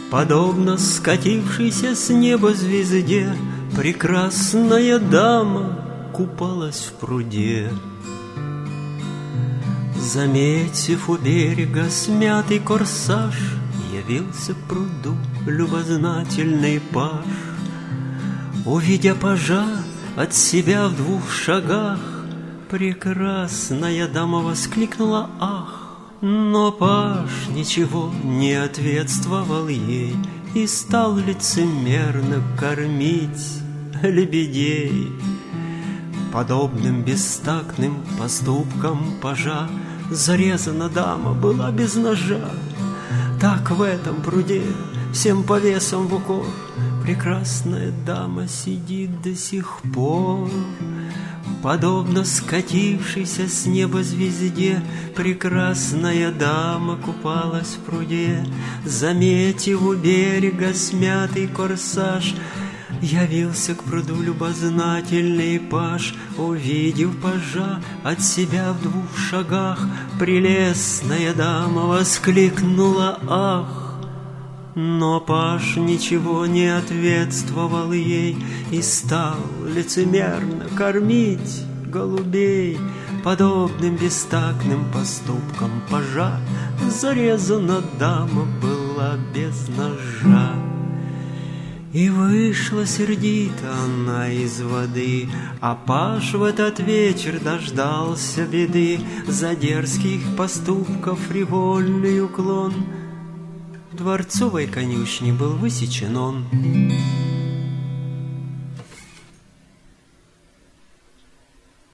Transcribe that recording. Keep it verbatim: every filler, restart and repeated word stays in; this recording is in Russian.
Подобно скатившейся с неба звезде, прекрасная дама купалась в пруде. Заметив у берега смятый корсаж, явился к пруду любознательный паж. Увидя пажа от себя в двух шагах, прекрасная дама воскликнула «Ах!». Но паж ничего не ответствовал ей и стал лицемерно кормить лебедей. Подобным бестактным поступкам пажа зарезана дама была без ножа. Так в этом пруде всем повесом в укор прекрасная дама сидит до сих пор. Подобно скатившейся с неба звезде, прекрасная дама купалась в пруде. Заметив у берега смятый корсаж, явился к пруду любознательный паж. Увидев пажа от себя в двух шагах, прелестная дама воскликнула «Ах!». Но паж ничего не ответствовал ей и стал лицемерно кормить голубей. Подобным бестактным поступком пажа зарезана дама была без ножа. И вышла сердито она из воды, а паж в этот вечер дождался беды. За дерзких поступков фривольный уклон в дворцовой конюшне был высечен он.